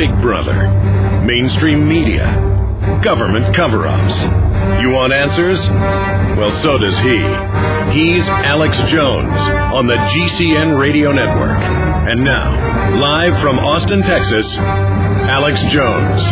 Big Brother, mainstream media, government cover-ups. You want answers? Well, so does he. He's Alex Jones on the GCN Radio Network. And now, live from Austin, Texas, Alex Jones.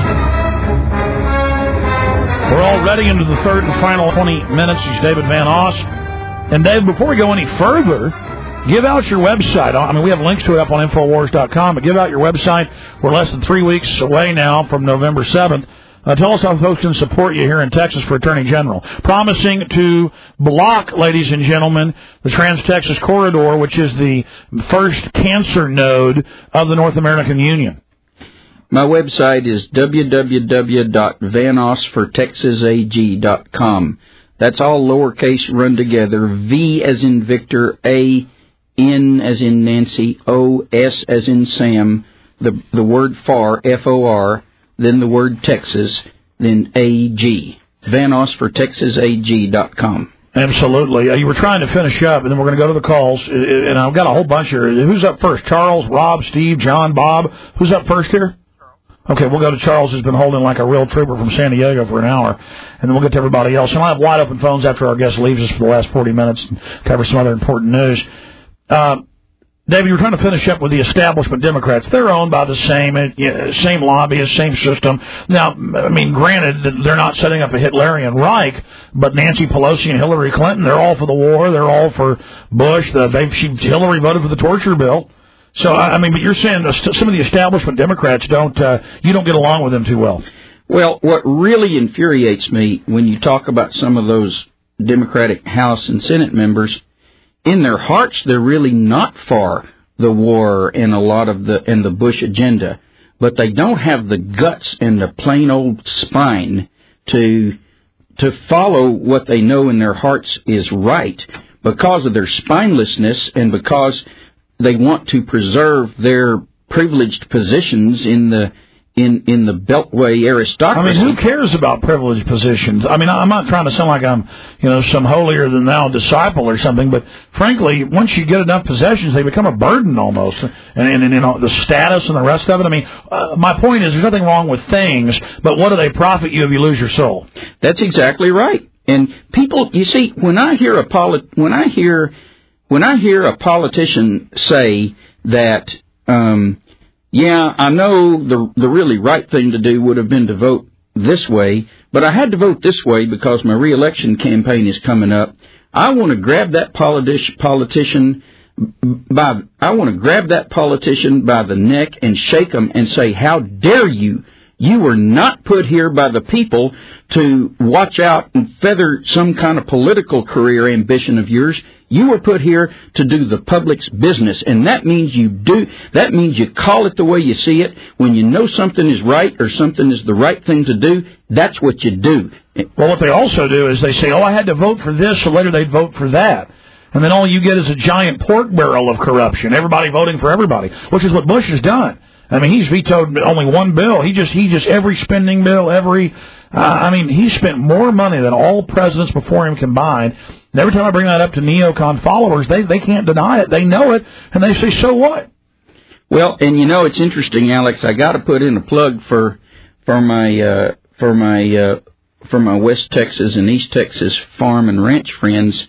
We're already into the third and final 20 minutes. He's David Van Oss. And Dave, before we go any further, give out your website. I mean, we have links to it up on Infowars.com, but give out your website. We're less than 3 weeks away now from November 7th. Tell us how folks can support you here in Texas for Attorney General. Promising to block, ladies and gentlemen, the Trans-Texas Corridor, which is the first cancer node of the North American Union. My website is www.vanosfortexasag.com. That's all lowercase run together. V as in Victor, A, N as in Nancy, O, S as in Sam, the word FAR, F-O-R, then the word Texas, then A-G. vanosfortexasag.com. Absolutely. You were trying to finish up, and then we're going to go to the calls. And I've got a whole bunch here. Who's up first? Charles, Rob, Steve, John, Bob. Who's up first here? Okay, we'll go to Charles, who's been holding like a real trooper from San Diego for an hour, and then we'll get to everybody else. And I'll have wide-open phones after our guest leaves us for the last 40 minutes and cover some other important news. David, you were trying to finish up with the establishment Democrats. They're owned by the same lobbyists, same system. Now, I mean, granted, they're not setting up a Hitlerian Reich, but Nancy Pelosi and Hillary Clinton, they're all for the war. They're all for Bush. Hillary voted for the torture bill. So, I mean, but you're saying some of the establishment Democrats you don't get along with them too well. Well, what really infuriates me when you talk about some of those Democratic House and Senate members, in their hearts, they're really not for the war and the Bush agenda, but they don't have the guts and the plain old spine to follow what they know in their hearts is right because of their spinelessness and because they want to preserve their privileged positions in the Beltway aristocracy. I mean, who cares about privileged positions? I mean, I'm not trying to sound like I'm, some holier than thou disciple or something, but frankly, once you get enough possessions, they become a burden almost. And the status and the rest of it. I mean, my point is, there's nothing wrong with things, but what do they profit you if you lose your soul? That's exactly right. And people, you see, when I hear a politician say that, yeah, I know the really right thing to do would have been to vote this way, but I had to vote this way because my re-election campaign is coming up. I want to grab that politician by the neck and shake them and say, "How dare you? You were not put here by the people to watch out and feather some kind of political career ambition of yours. You were put here to do the public's business, and that means you call it the way you see it. When you know something is right or something is the right thing to do, that's what you do." Well, what they also do is they say, "Oh, I had to vote for this," so later they'd vote for that. And then all you get is a giant pork barrel of corruption, everybody voting for everybody, which is what Bush has done. I mean, he's vetoed only one bill. He just every spending bill, he spent more money than all presidents before him combined. And every time I bring that up to neocon followers, they can't deny it. They know it, and they say, "So what?" Well, and it's interesting, Alex. I got to put in a plug for my West Texas and East Texas farm and ranch friends.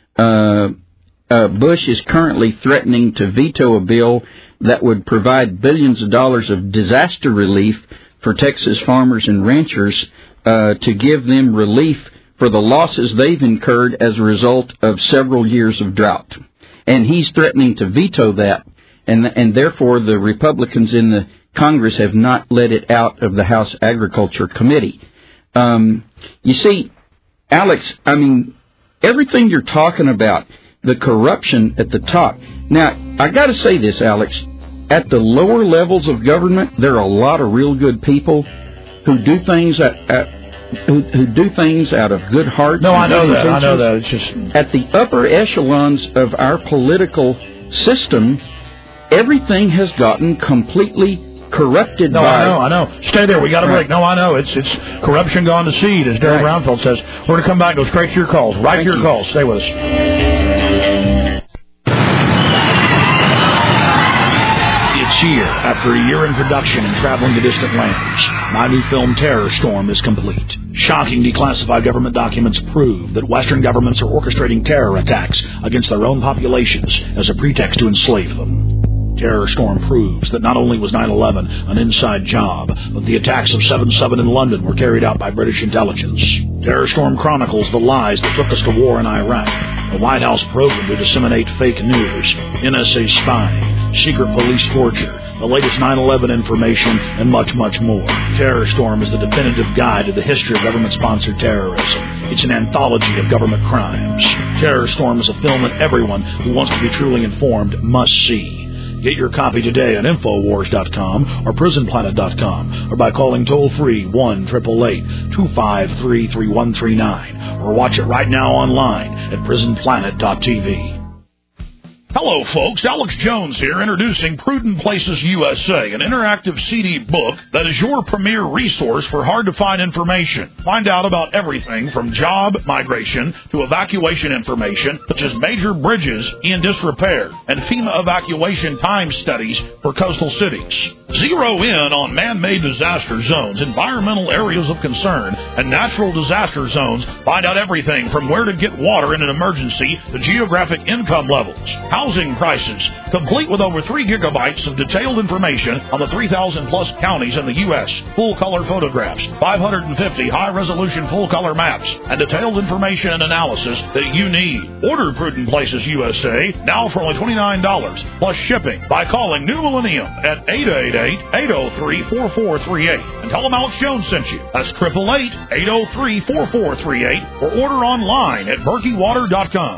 Bush is currently threatening to veto a bill that would provide billions of dollars of disaster relief for Texas farmers and ranchers to give them relief for the losses they've incurred as a result of several years of drought. And he's threatening to veto that, and therefore the Republicans in the Congress have not let it out of the House Agriculture Committee. You see, Alex, I mean, everything you're talking about, the corruption at the top. Now, I got to say this, Alex. At the lower levels of government, there are a lot of real good people who do things who do things out of good heart. No, I know that. I know that. It's just at the upper echelons of our political system, everything has gotten completely corrupted. No, I know. Stay there. We got a break. No, I know. It's corruption gone to seed, as Darryl Brownfeld says. We're going to come back. Go straight to your calls. Right to your calls. Stay with us. year, after a year in production and traveling to distant lands, my new film Terror Storm is complete. Shocking declassified government documents prove that Western governments are orchestrating terror attacks against their own populations as a pretext to enslave them. Terror Storm proves that not only was 9/11 an inside job, but the attacks of 7/7 in London were carried out by British intelligence. Terror Storm chronicles the lies that took us to war in Iraq, the White House program to disseminate fake news, NSA spying, secret police torture, the latest 9/11 information, and much, much more. Terror Storm is the definitive guide to the history of government-sponsored terrorism. It's an anthology of government crimes. Terror Storm is a film that everyone who wants to be truly informed must see. Get your copy today at Infowars.com or PrisonPlanet.com or by calling toll-free 1-888-253-3139 or watch it right now online at PrisonPlanet.tv. Hello, folks. Alex Jones here, introducing Prudent Places USA, an interactive CD book that is your premier resource for hard-to-find information. Find out about everything from job migration to evacuation information, such as major bridges in disrepair and FEMA evacuation time studies for coastal cities. Zero in on man-made disaster zones, environmental areas of concern, and natural disaster zones. Find out everything from where to get water in an emergency to geographic income levels, housing prices, complete with over 3 gigabytes of detailed information on the 3,000-plus counties in the U.S., full-color photographs, 550 high-resolution full-color maps, and detailed information and analysis that you need. Order Prudent Places USA now for only $29 plus shipping by calling New Millennium at 888-803-4438 and tell them Alex Jones sent you. That's 888-803-4438 or order online at BerkeyWater.com.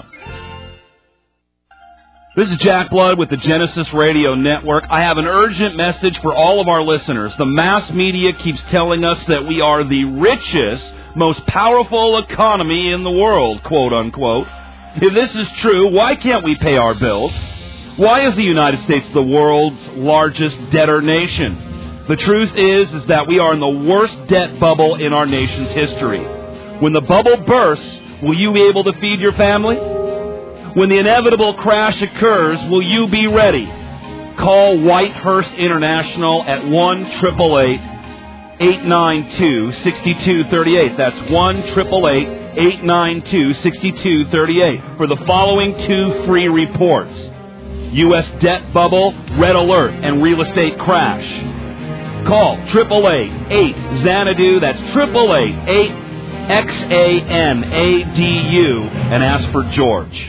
This is Jack Blood with the Genesis Radio Network. I have an urgent message for all of our listeners. The mass media keeps telling us that we are the richest, most powerful economy in the world, quote unquote. If this is true, why can't we pay our bills? Why is the United States the world's largest debtor nation? The truth is that we are in the worst debt bubble in our nation's history. When the bubble bursts, will you be able to feed your family? When the inevitable crash occurs, will you be ready? Call Whitehurst International at 1-888-892-6238. That's 1-888-892-6238 for the following 2 free reports. U.S. debt bubble, red alert, and real estate crash. Call 888-8-XANADU. That's 888-8-XANADU and ask for George.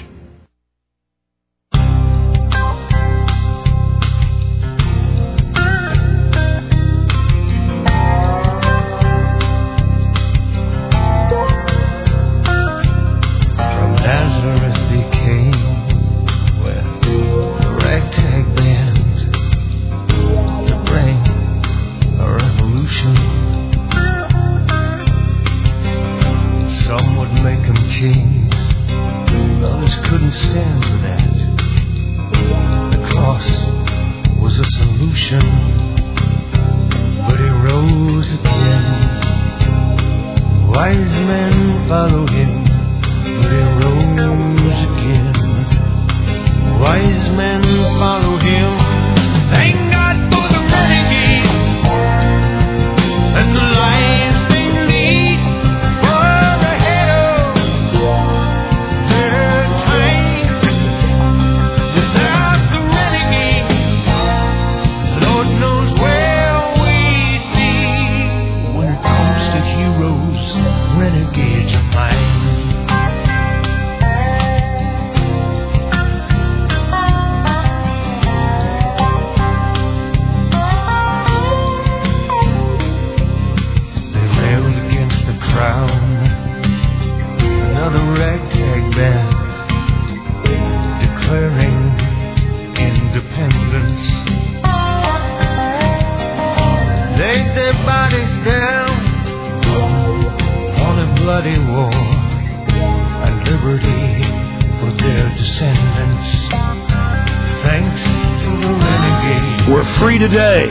Today.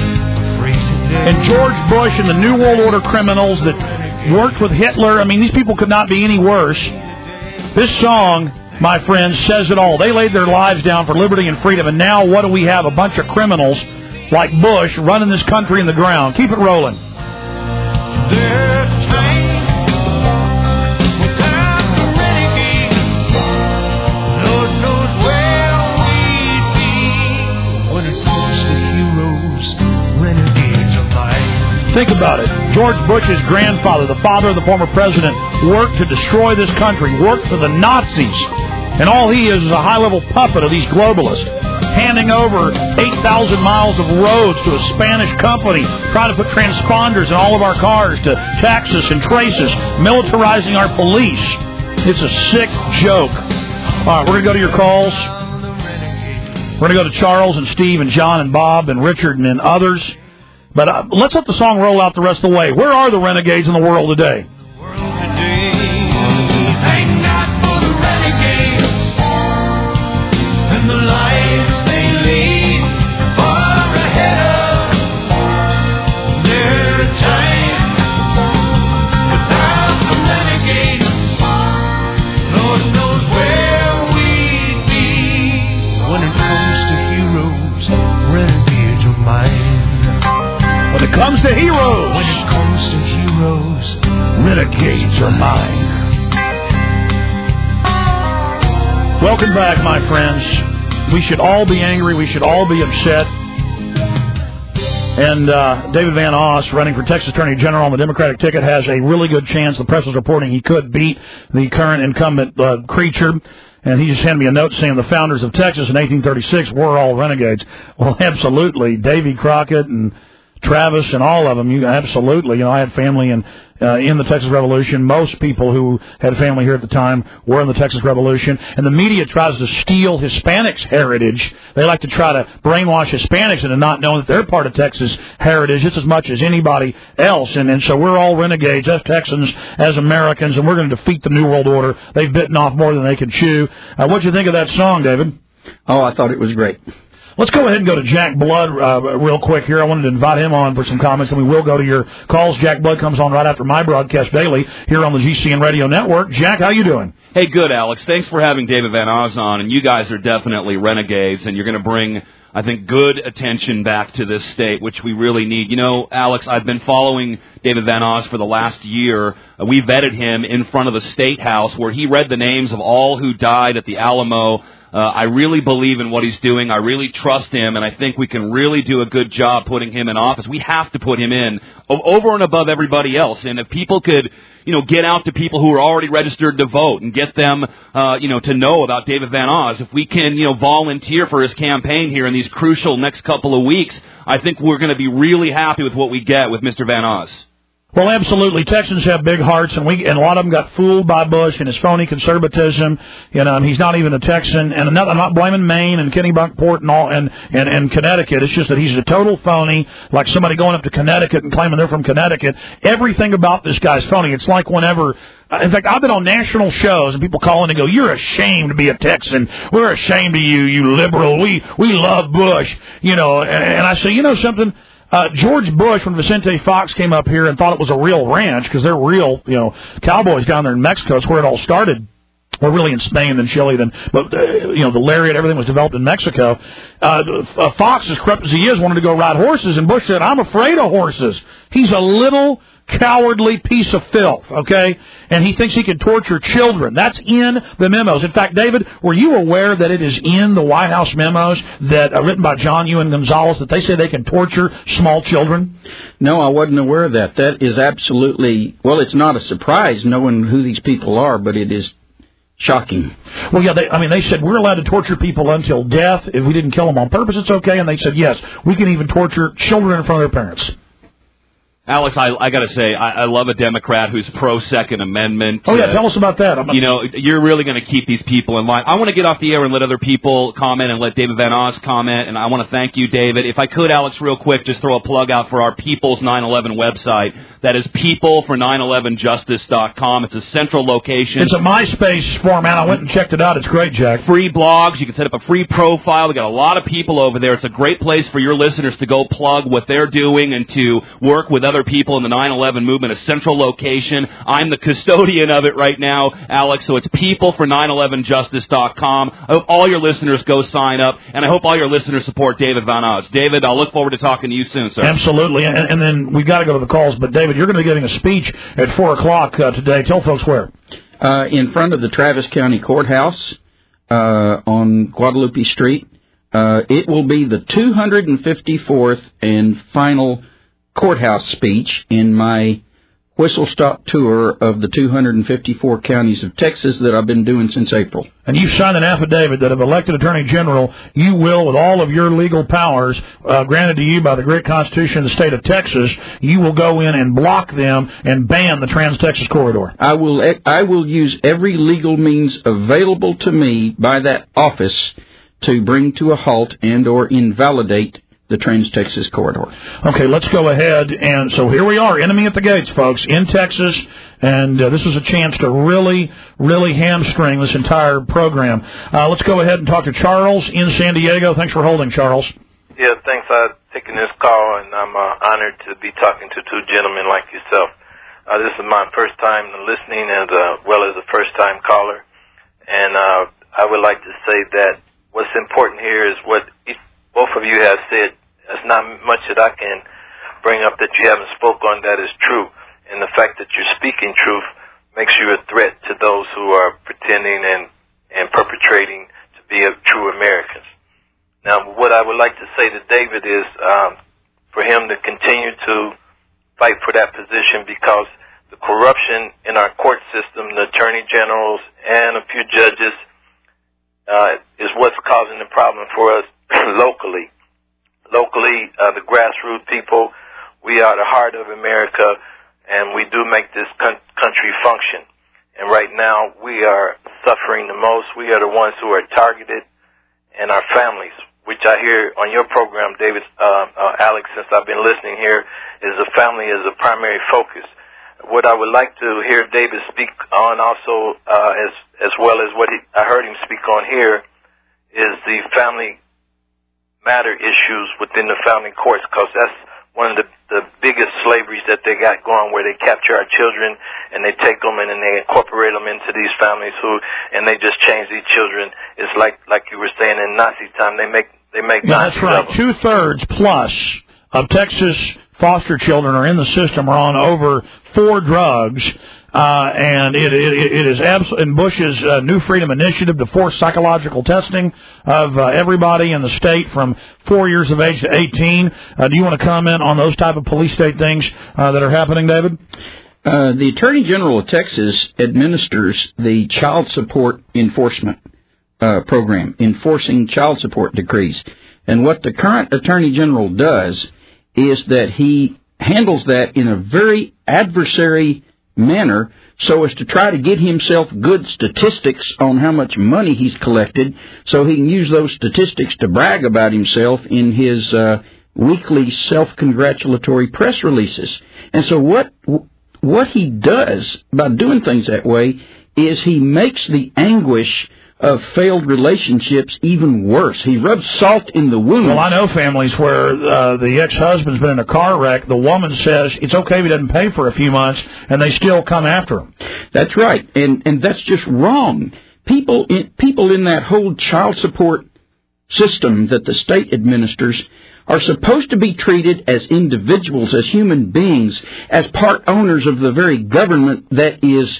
And George Bush and the New World Order criminals that worked with Hitler, I mean, these people could not be any worse. This song, my friends, says it all. They laid their lives down for liberty and freedom, and now what do we have? A bunch of criminals like Bush running this country in the ground. Keep it rolling. Think about it. George Bush's grandfather, the father of the former president, worked to destroy this country, worked for the Nazis. And all he is a high-level puppet of these globalists, handing over 8,000 miles of roads to a Spanish company, trying to put transponders in all of our cars to tax us and trace us, militarizing our police. It's a sick joke. All right, we're going to go to your calls. We're going to go to Charles and Steve and John and Bob and Richard and then others. But let's let the song roll out the rest of the way. Where are the renegades in the world today? Thank God for the renegades and the lives they lead far ahead of their time. Without the renegades, Lord knows where we'd be. When it comes to heroes, renegades are mine. When it comes to heroes, renegades are mine. Welcome back, my friends. We should all be angry. We should all be upset. And David Van Oss, running for Texas Attorney General on the Democratic ticket, has a really good chance. The press is reporting he could beat the current incumbent Creature. And he just handed me a note saying the founders of Texas in 1836 were all renegades. Well, absolutely. Davy Crockett and Travis and all of them, absolutely. I had family in the Texas Revolution. Most people who had family here at the time were in the Texas Revolution. And the media tries to steal Hispanics' heritage. They like to try to brainwash Hispanics into not knowing that they're part of Texas heritage just as much as anybody else. And so we're all renegades, as Texans, as Americans, and we're going to defeat the New World Order. They've bitten off more than they can chew. What'd you think of that song, David? Oh, I thought it was great. Let's go ahead and go to Jack Blood real quick here. I wanted to invite him on for some comments, and we will go to your calls. Jack Blood comes on right after my broadcast daily here on the GCN Radio Network. Jack, how you doing? Hey, good, Alex. Thanks for having David Van Oz on, and you guys are definitely renegades, and you're going to bring, I think, good attention back to this state, which we really need. Alex, I've been following David Van Oz for the last year. We vetted him in front of the State House, where he read the names of all who died at the Alamo. I really believe in what he's doing. I really trust him, and I think we can really do a good job putting him in office. We have to put him in over and above everybody else. And if people could, get out to people who are already registered to vote and get them, to know about David Van Oz, if we can, volunteer for his campaign here in these crucial next couple of weeks, I think we're going to be really happy with what we get with Mr. Van Oz. Well, absolutely. Texans have big hearts, and a lot of them got fooled by Bush and his phony conservatism. And he's not even a Texan. And I'm not blaming Maine and Kennebunkport and all and Connecticut. It's just that he's a total phony, like somebody going up to Connecticut and claiming they're from Connecticut. Everything about this guy's phony. It's like whenever, in fact, I've been on national shows and people call in and go, "You're ashamed to be a Texan. We're ashamed of you, you liberal. We love Bush." And I say, something. George Bush, when Vicente Fox came up here and thought it was a real ranch, because they're real, cowboys down there in Mexico. It's where it all started. Or really in Spain, then Chile, but the lariat, everything was developed in Mexico. Fox, as corrupt as he is, wanted to go ride horses, and Bush said, "I'm afraid of horses." He's a little cowardly piece of filth, okay? And he thinks he can torture children. That's in the memos. In fact, David, were you aware that it is in the White House memos that written by John Ewan Gonzalez that they say they can torture small children? No, I wasn't aware of that. That is absolutely, it's not a surprise knowing who these people are, but it is shocking. Well, yeah, they said we're allowed to torture people until death. If we didn't kill them on purpose, it's okay. And they said, yes, we can even torture children in front of their parents. Alex, I got to say, I love a Democrat who's pro-Second Amendment. Oh, yeah, tell us about that. You're really going to keep these people in line. I want to get off the air and let other people comment and let David Van Oz comment, and I want to thank you, David. If I could, Alex, real quick, just throw a plug out for our People's 9/11 website. That is peoplefor911justice.com. It's a central location. It's a MySpace format. I went and checked it out. It's great, Jack. Free blogs. You can set up a free profile. We got a lot of people over there. It's a great place for your listeners to go plug what they're doing and to work with other other people in the 9/11 movement a central location. I'm the custodian of it right now, Alex, so it's peoplefor911justice.com. I hope all your listeners go sign up, and I hope all your listeners support David Van Oz. David, I'll look forward to talking to you soon, sir. Absolutely, and then we've got to go to the calls, but David, you're going to be giving a speech at 4 o'clock today. Tell folks where. In front of the Travis County Courthouse on Guadalupe Street. It will be the 254th and final courthouse speech in my whistle-stop tour of the 254 counties of Texas that I've been doing since April. And you've signed an affidavit that if elected Attorney General, you will, with all of your legal powers granted to you by the great Constitution of the state of Texas, you will go in and block them and ban the Trans-Texas Corridor. I will use every legal means available to me by that office to bring to a halt and or invalidate the Trans-Texas Corridor. Okay, let's go ahead. And so here we are, enemy at the gates, folks, in Texas. And this is a chance to really, really hamstring this entire program. Let's go ahead and talk to Charles in San Diego. Thanks for holding, Charles. Yeah, thanks for taking this call, and I'm honored to be talking to two gentlemen like yourself. This is my first time listening as well as a first-time caller. And I would like to say that what's important here is what both of you have said. There's not much that I can bring up that you haven't spoke on that is true. And the fact that you're speaking truth makes you a threat to those who are pretending and perpetrating to be true Americans. Now, what I would like to say to David is for him to continue to fight for that position, because the corruption in our court system, the attorney generals and a few judges, is what's causing the problem for us locally. Locally, the grassroots people, we are the heart of America, and we do make this country function. And right now, we are suffering the most. We are the ones who are targeted, and our families, which I hear on your program, David, Alex, since I've been listening here, is the family is a primary focus. What I would like to hear David speak on also, as well as what I heard him speak on here, is the family matter issues within the family courts, because that's one of the biggest slaveries that they got going, where they capture our children and they take them and then they incorporate them into these families and they just change these children. It's like you were saying in Nazi time, they make That's right. 2/3 plus of Texas foster children are in the system are on over 4 drugs. And it is absolutely in Bush's New Freedom Initiative to force psychological testing of everybody in the state from 4 years of age to 18. Do you want to comment on those type of police state things that are happening, David? The Attorney General of Texas administers the child support enforcement program, enforcing child support decrees. And what the current Attorney General does is that he handles that in a very adversary manner so as to try to get himself good statistics on how much money he's collected so he can use those statistics to brag about himself in his weekly self-congratulatory press releases. And so what he does by doing things that way is he makes the anguish of failed relationships even worse. He rubs salt in the wound. Well, I know families where the ex-husband's been in a car wreck. The woman says it's okay if he doesn't pay for a few months, and they still come after him. That's right, and that's just wrong. People in that whole child support system that the state administers are supposed to be treated as individuals, as human beings, as part owners of the very government that is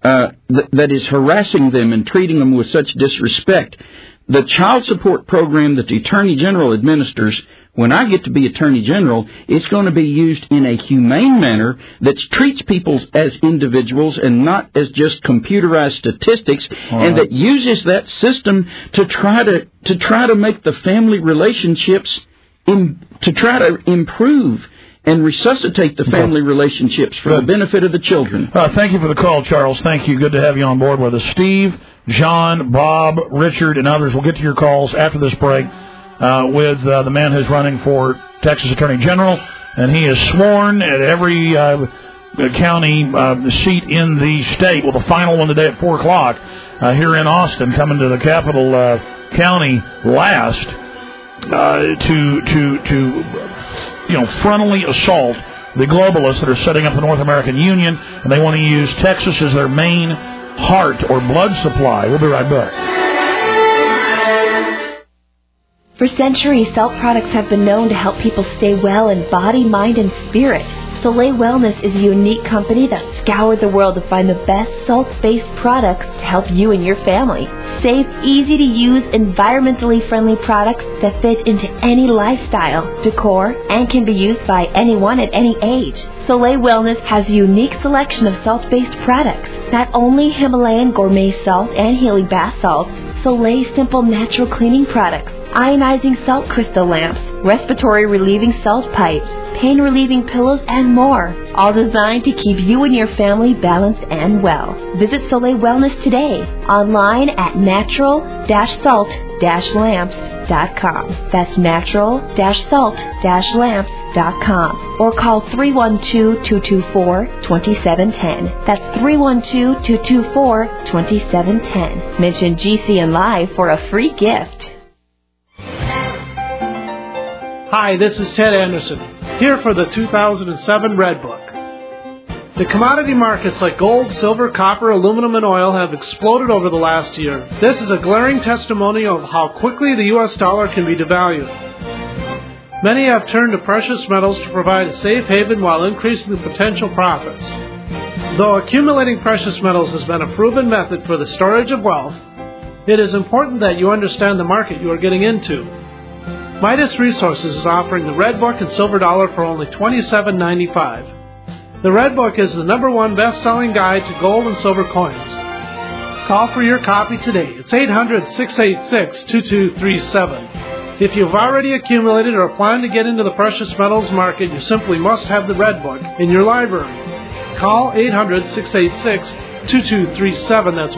harassing them and treating them with such disrespect. The child support program that the Attorney General administers, when I get to be Attorney General, it's going to be used in a humane manner that treats people as individuals and not as just computerized statistics, and that uses that system to try to make the family relationships to try to improve and resuscitate the family relationships for the benefit of the children. Thank you for the call, Charles. Thank you. Good to have you on board with us. Steve, John, Bob, Richard, and others. We'll get to your calls after this break with the man who's running for Texas Attorney General, and he is sworn at every county seat in the state. Well, the final one today at 4 o'clock here in Austin, coming to the capital county last to frontally assault the globalists that are setting up the North American Union, and they want to use Texas as their main heart or blood supply. We'll be right back. For centuries, salt products have been known to help people stay well in body, mind, and spirit. Soleil Wellness is a unique company that scoured the world to find the best salt-based products to help you and your family. Safe, easy-to-use, environmentally friendly products that fit into any lifestyle, decor, and can be used by anyone at any age. Soleil Wellness has a unique selection of salt-based products. Not only Himalayan gourmet salt and Healy bath salts, Soleil Simple Natural Cleaning Products, ionizing salt crystal lamps, respiratory relieving salt pipes, pain relieving pillows, and more, all designed to keep you and your family balanced and well. Visit Soleil Wellness today, online at natural-salt-lamps.com. That's natural-salt-lamps.com. Or call 312-224-2710. That's 312-224-2710. Mention GCN Live for a free gift. Hi, this is Ted Anderson, here for the 2007 Red Book. The commodity markets like gold, silver, copper, aluminum, and oil have exploded over the last year. This is a glaring testimony of how quickly the U.S. dollar can be devalued. Many have turned to precious metals to provide a safe haven while increasing the potential profits. Though accumulating precious metals has been a proven method for the storage of wealth, it is important that you understand the market you are getting into. Midas Resources is offering the Red Book and Silver Dollar for only $27.95. The Red Book is the #1 best-selling guide to gold and silver coins. Call for your copy today. It's 800-686-2237. If you've already accumulated or plan to get into the precious metals market, you simply must have the Red Book in your library. Call 800-686-2237. That's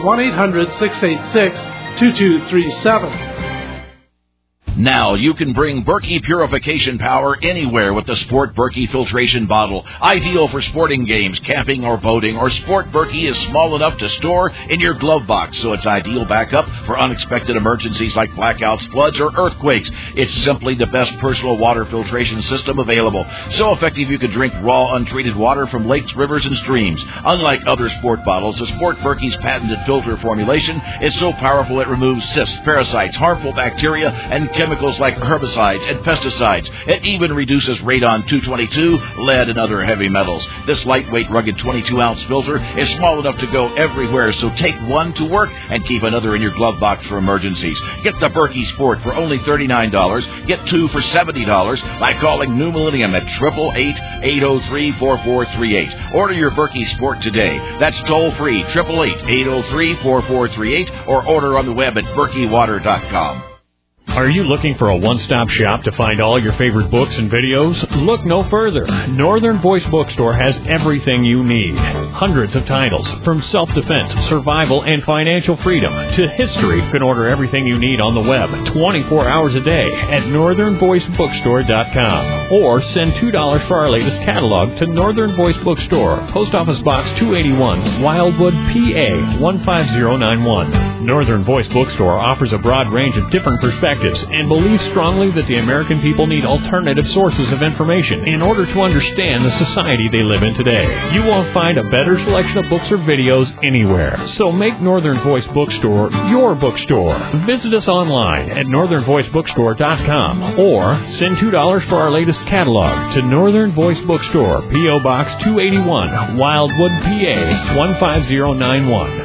1-800-686-2237. Now you can bring Berkey purification power anywhere with the Sport Berkey filtration bottle. Ideal for sporting games, camping or boating, or Sport Berkey is small enough to store in your glove box, so it's ideal backup for unexpected emergencies like blackouts, floods, or earthquakes. It's simply the best personal water filtration system available. So effective you can drink raw, untreated water from lakes, rivers, and streams. Unlike other sport bottles, the Sport Berkey's patented filter formulation is so powerful it removes cysts, parasites, harmful bacteria, and chemicals like herbicides and pesticides. It even reduces radon-222, lead, and other heavy metals. This lightweight, rugged 22-ounce filter is small enough to go everywhere, so take one to work and keep another in your glove box for emergencies. Get the Berkey Sport for only $39. Get two for $70 by calling New Millennium at 888-803-4438. Order your Berkey Sport today. That's toll-free, 888-803-4438, or order on the web at berkeywater.com. Are you looking for a one-stop shop to find all your favorite books and videos? Look no further. Northern Voice Bookstore has everything you need. Hundreds of titles, from self-defense, survival, and financial freedom to history. You can order everything you need on the web 24 hours a day at northernvoicebookstore.com. Or send $2 for our latest catalog to Northern Voice Bookstore, Post Office Box 281, Wildwood, PA 15091. Northern Voice Bookstore offers a broad range of different perspectives and believes strongly that the American people need alternative sources of information in order to understand the society they live in today. You won't find a better selection of books or videos anywhere. So make Northern Voice Bookstore your bookstore. Visit us online at northernvoicebookstore.com or send $2 for our latest catalog to Northern Voice Bookstore, P.O. Box 281, Wildwood, PA 15091.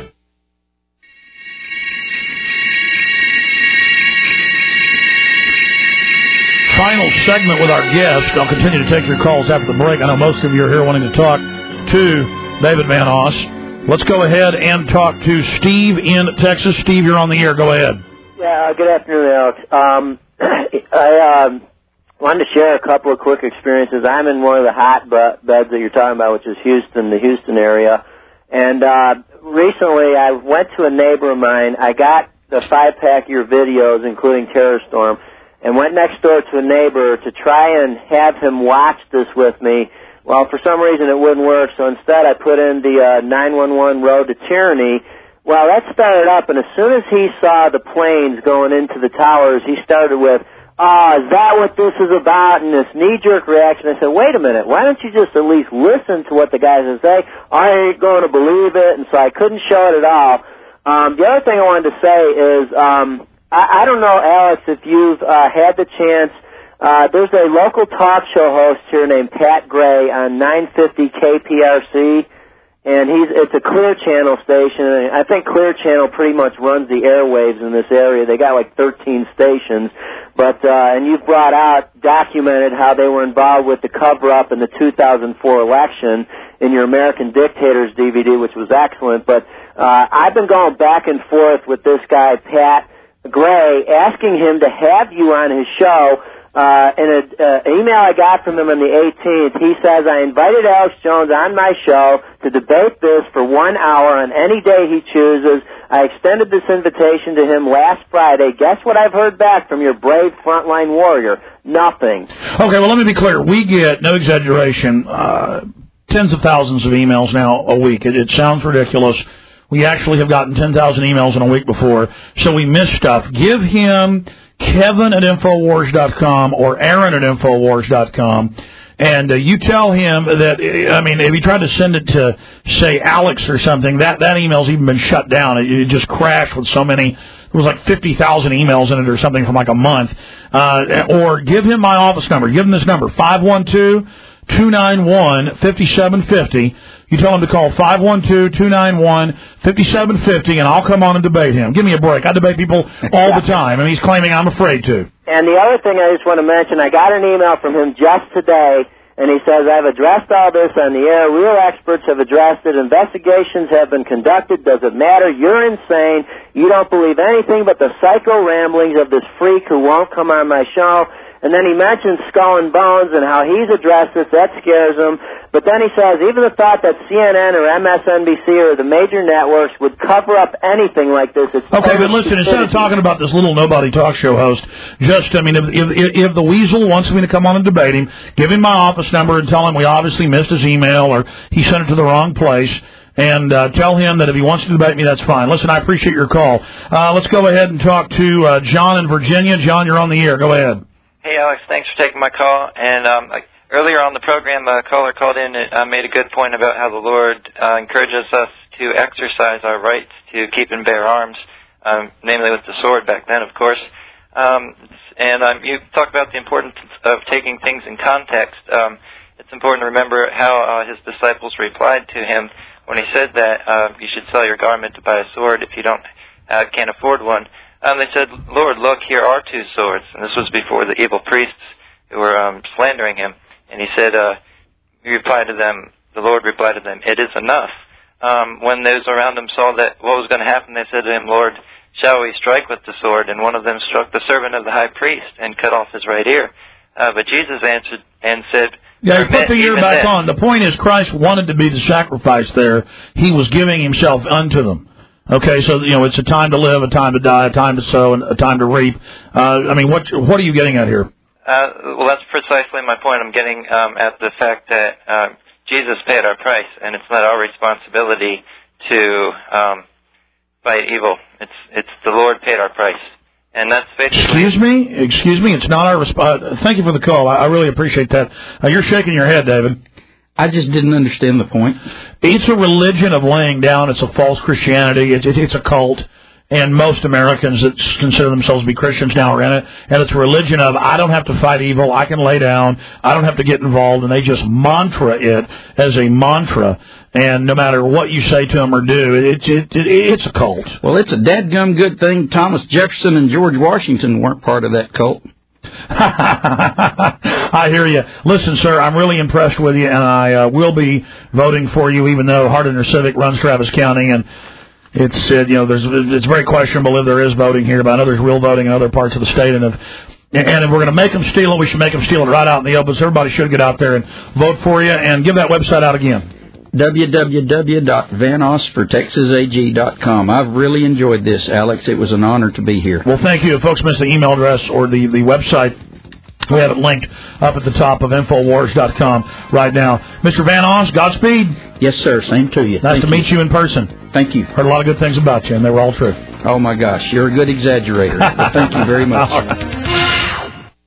Final segment with our guest. I'll continue to take your calls after the break. I know most of you are here wanting to talk to David Van Oss. Let's go ahead and talk to Steve in Texas. Steve, you're on the air. Go ahead. Yeah, good afternoon, Alex. I wanted to share a couple of quick experiences. I'm in one of the hot beds that you're talking about, which is Houston, the Houston area. And recently I went to a neighbor of mine. I got the 5-pack of your videos, including Terror Storm, and went next door to a neighbor to try and have him watch this with me. Well, for some reason it wouldn't work, so instead I put in the 911 Road to Tyranny. Well, that started up, and as soon as he saw the planes going into the towers, he started with, is that what this is about? And this knee-jerk reaction. I said, wait a minute, why don't you just at least listen to what the guys are saying? I ain't going to believe it, and so I couldn't show it at all. The other thing I wanted to say is, I don't know, Alex, if you've had the chance. There's a local talk show host here named Pat Gray on 950 KPRC. And it's a Clear Channel station, and I think Clear Channel pretty much runs the airwaves in this area. They got like 13 stations, but and you've documented how they were involved with the cover-up in the 2004 election in your American Dictators DVD, which was excellent. But I've been going back and forth with this guy, Pat Gray, asking him to have you on his show. In an email I got from him on the 18th, he says, I invited Alex Jones on my show to debate this for 1 hour on any day he chooses. I extended this invitation to him last Friday. Guess what I've heard back from your brave frontline warrior? Nothing. Okay, well, let me be clear. We get, no exaggeration, tens of thousands of emails now a week. It sounds ridiculous. We actually have gotten 10,000 emails in a week before, so we miss stuff. Give him Kevin at Infowars.com or Aaron at Infowars.com, and you tell him that, I mean, if you tried to send it to, say, Alex or something, that email's even been shut down. It just crashed with so many. There was like 50,000 emails in it or something from like a month. Or give him my office number. Give him this number, 512-291-5750. You tell him to call 512-291-5750, and I'll come on and debate him. Give me a break. I debate people all the time, and he's claiming I'm afraid to. And the other thing I just want to mention, I got an email from him just today, and he says, I've addressed all this on the air. Real experts have addressed it. Investigations have been conducted. Does it matter? You're insane. You don't believe anything but the psycho ramblings of this freak who won't come on my show. And then he mentions Skull and Bones and how he's addressed this. That scares him. But then he says even the thought that CNN or MSNBC or the major networks would cover up anything like this. It's okay, but listen, instead of talking about this little nobody talk show host, just, I mean, if the weasel wants me to come on and debate him, give him my office number and tell him we obviously missed his email or he sent it to the wrong place. And tell him that if he wants to debate me, that's fine. Listen, I appreciate your call. Let's go ahead and talk to John in Virginia. John, you're on the air. Go ahead. Hey, Alex, thanks for taking my call. And earlier on the program, a caller called in and made a good point about how the Lord encourages us to exercise our rights to keep and bear arms, namely with the sword back then, of course. You talk about the importance of taking things in context. It's important to remember how his disciples replied to him when he said that you should sell your garment to buy a sword if you can't afford one. They said, Lord, look, here are 2 swords. And this was before the evil priests who were slandering him. And he said, the Lord replied to them, it is enough. When those around him saw that what was going to happen, they said to him, Lord, shall we strike with the sword? And one of them struck the servant of the high priest and cut off his right ear. But Jesus answered and said, yeah, put the ear back on. The point is Christ wanted to be the sacrifice there. He was giving himself unto them. Okay, so, it's a time to live, a time to die, a time to sow, and a time to reap. What are you getting at here? Well, that's precisely my point. I'm getting at the fact that Jesus paid our price, and it's not our responsibility to fight evil. It's the Lord paid our price. And that's basically... Excuse me, it's not our responsibility. Thank you for the call. I really appreciate that. You're shaking your head, David. I just didn't understand the point. It's a religion of laying down. It's a false Christianity. It's a cult. And most Americans that consider themselves to be Christians now are in it. And it's a religion of, I don't have to fight evil. I can lay down. I don't have to get involved. And they just mantra it as a mantra. And no matter what you say to them or do, it's a cult. Well, it's a dadgum good thing Thomas Jefferson and George Washington weren't part of that cult. I hear you. Listen, sir, I'm really impressed with you, and I will be voting for you, even though Hardiner Civic runs Travis County, and it's very questionable if there is voting here, but I know there's real voting in other parts of the state, and if we're going to make them steal it, we should make them steal it right out in the open. So everybody should get out there and vote for you, and give that website out again. www.vanosfortexasag.com. I've really enjoyed this, Alex. It was an honor to be here. Well, thank you. If folks missed the email address or the website, we have it linked up at the top of Infowars.com right now. Mr. Van Os, Godspeed. Yes, sir. Same to you. Nice to meet you in person. Thank you. Heard a lot of good things about you, and they were all true. Oh, my gosh. You're a good exaggerator. Thank you very much.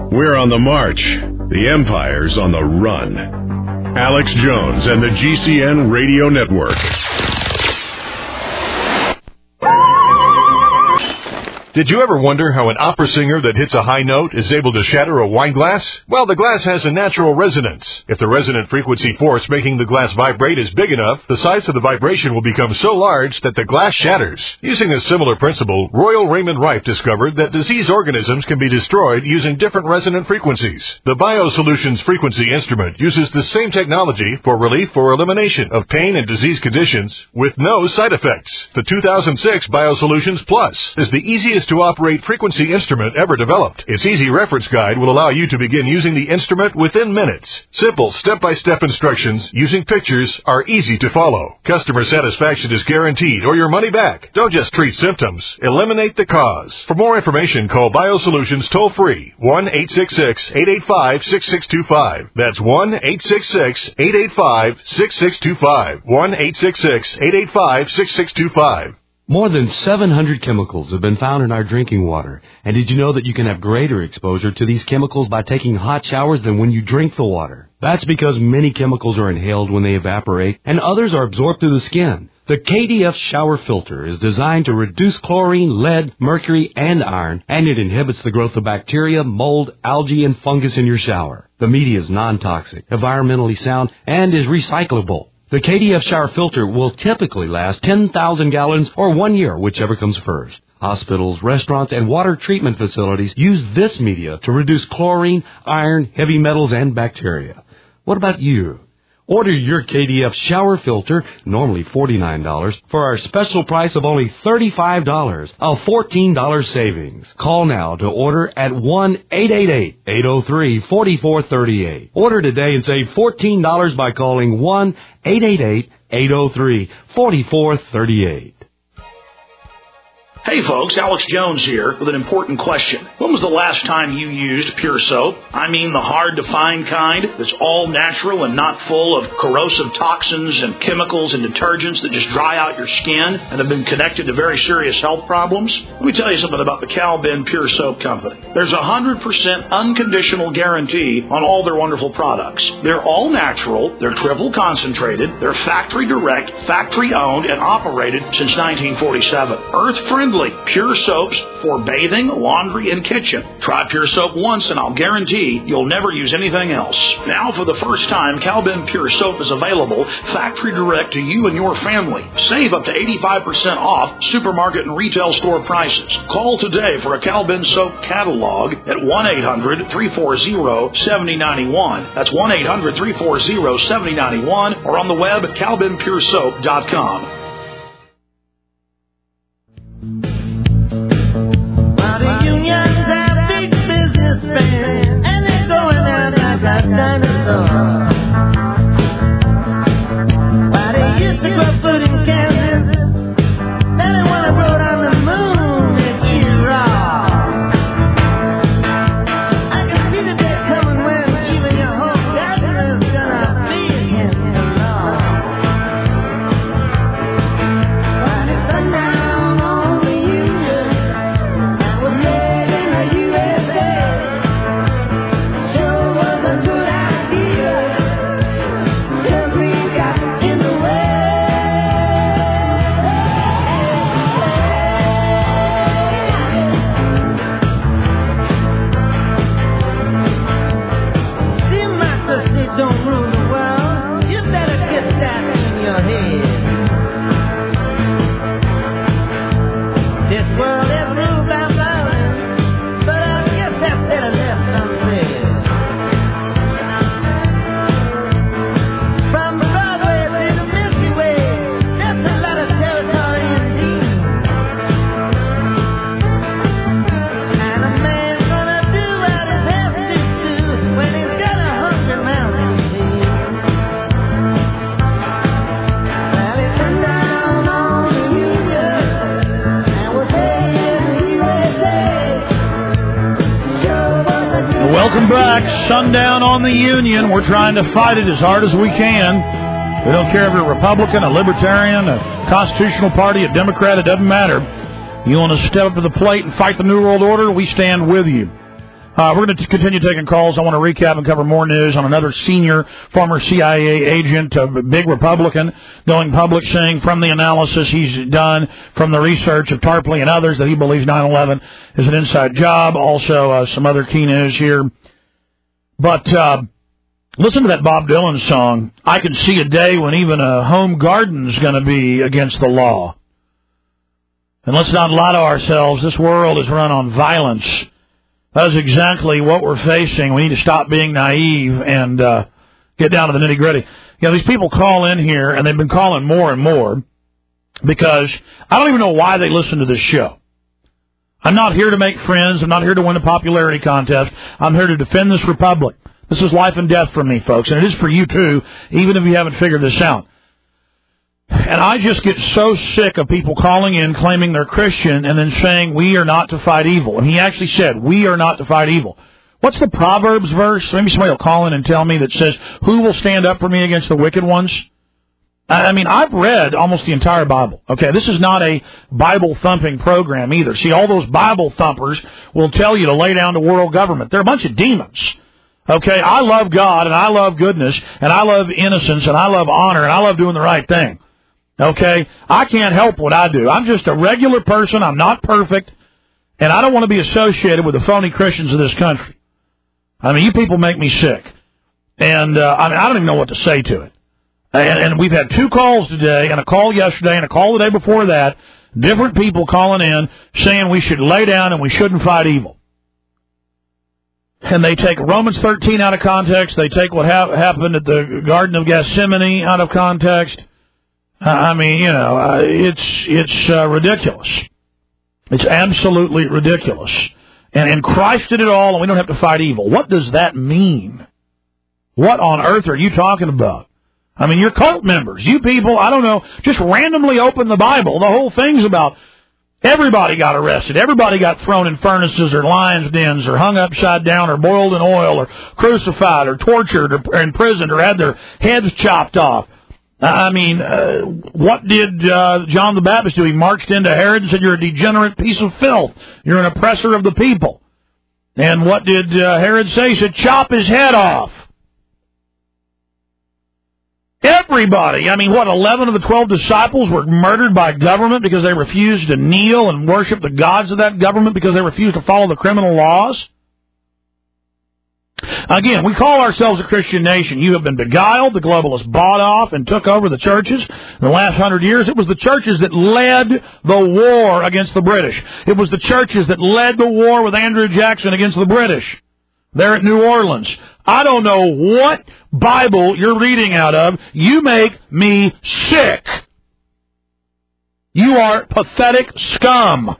We're on the march. The Empire's on the run. Alex Jones and the GCN Radio Network. Did you ever wonder how an opera singer that hits a high note is able to shatter a wine glass? Well, the glass has a natural resonance. If the resonant frequency force making the glass vibrate is big enough, the size of the vibration will become so large that the glass shatters. Using a similar principle, Royal Raymond Rife discovered that diseased organisms can be destroyed using different resonant frequencies. The BioSolutions frequency instrument uses the same technology for relief or elimination of pain and disease conditions with no side effects. The 2006 BioSolutions Plus is the easiest to operate frequency instrument ever developed. Its easy reference guide will allow you to begin using the instrument within minutes. Simple step-by-step instructions using pictures are easy to follow. Customer satisfaction is guaranteed or your money back. Don't just treat symptoms, eliminate the cause. For more information, call BioSolutions toll-free 1-866-885-6625. That's 1-866-885-6625. 1-866-885-6625. More than 700 chemicals have been found in our drinking water. And did you know that you can have greater exposure to these chemicals by taking hot showers than when you drink the water? That's because many chemicals are inhaled when they evaporate, and others are absorbed through the skin. The KDF shower filter is designed to reduce chlorine, lead, mercury, and iron, and it inhibits the growth of bacteria, mold, algae, and fungus in your shower. The media is non-toxic, environmentally sound, and is recyclable. The KDF shower filter will typically last 10,000 gallons or 1 year, whichever comes first. Hospitals, restaurants, and water treatment facilities use this media to reduce chlorine, iron, heavy metals, and bacteria. What about you? Order your KDF shower filter, normally $49, for our special price of only $35, a $14 savings. Call now to order at 1-888-803-4438. Order today and save $14 by calling 1-888-803-4438. Hey folks, Alex Jones here with an important question. When was the last time you used Pure Soap? I mean the hard-to-find kind that's all natural and not full of corrosive toxins and chemicals and detergents that just dry out your skin and have been connected to very serious health problems? Let me tell you something about the Cal Ben Pure Soap Company. There's a 100% unconditional guarantee on all their wonderful products. They're all natural, they're triple concentrated, they're factory direct, factory owned, and operated since 1947. Earth-friendly Pure soaps for bathing, laundry, and kitchen. Try Pure Soap once and I'll guarantee you'll never use anything else. Now for the first time, Cal Ben Pure Soap is available factory direct to you and your family. Save up to 85% off supermarket and retail store prices. Call today for a Cal Ben Soap catalog at 1-800-340-7091. That's 1-800-340-7091 or on the web at calbenpuresoap.com. And they're going out like a dinosaur. Why they used to grow food in Kansas, then they want to grow it on the moon and eat it raw. I can see the day coming when even your whole garden is gonna be against the law. Why they sundown on the Union that was made in the USA. Don't rule the world. You better get that in your head. This world is ruled by violence, but I guess that's better left unsaid. From Broadway to the Milky Way, that's a lot of territory indeed. And a man's gonna do what he has to do when he's got a hungry mouth. Welcome back. Sundown on the Union. We're trying to fight it as hard as we can. We don't care if you're a Republican, a Libertarian, a Constitutional Party, a Democrat. It doesn't matter. You want to step up to the plate and fight the New World Order? We stand with you. We're going to continue taking calls. I want to recap and cover more news on another senior former CIA agent, a big Republican, going public saying from the analysis he's done, from the research of Tarpley and others, that he believes 9/11 is an inside job. Also, some other key news here. But listen to that Bob Dylan song, I Can See a Day When Even a Home Garden's Going to Be Against the Law. And let's not lie to ourselves. This world is run on violence. That is exactly what we're facing. We need to stop being naive and get down to the nitty-gritty. You know, these people call in here, and they've been calling more and more because I don't even know why they listen to this show. I'm not here to make friends. I'm not here to win a popularity contest. I'm here to defend this republic. This is life and death for me, folks, and it is for you, too, even if you haven't figured this out. And I just get so sick of people calling in, claiming they're Christian, and then saying, we are not to fight evil. And he actually said, we are not to fight evil. What's the Proverbs verse? Maybe somebody will call in and tell me that says, who will stand up for me against the wicked ones? I mean, I've read almost the entire Bible. Okay, this is not a Bible-thumping program either. See, all those Bible thumpers will tell you to lay down to world government. They're a bunch of demons. Okay, I love God, and I love goodness, and I love innocence, and I love honor, and I love doing the right thing. Okay, I can't help what I do. I'm just a regular person. I'm not perfect, and I don't want to be associated with the phony Christians of this country. I mean, you people make me sick, and I don't even know what to say to it. And we've had 2 calls today, and a call yesterday, and a call the day before that. Different people calling in saying we should lay down and we shouldn't fight evil. And they take Romans 13 out of context. They take what happened at the Garden of Gethsemane out of context. I mean, you know, it's ridiculous. It's absolutely ridiculous. And Christ did it all, and we don't have to fight evil. What does that mean? What on earth are you talking about? I mean, you're cult members. You people, I don't know, just randomly open the Bible. The whole thing's about everybody got arrested. Everybody got thrown in furnaces or lions' dens or hung upside down or boiled in oil or crucified or tortured or imprisoned or had their heads chopped off. I mean, what did John the Baptist do? He marched into Herod and said, you're a degenerate piece of filth. You're an oppressor of the people. And what did Herod say? He said, chop his head off. Everybody. I mean, 11 of the 12 disciples were murdered by government because they refused to kneel and worship the gods of that government because they refused to follow the criminal laws? Again, we call ourselves a Christian nation. You have been beguiled. The globalists bought off and took over the churches. In the last 100 years, it was the churches that led the war against the British. It was the churches that led the war with Andrew Jackson against the British there at New Orleans. I don't know what Bible you're reading out of. You make me sick. You are pathetic scum.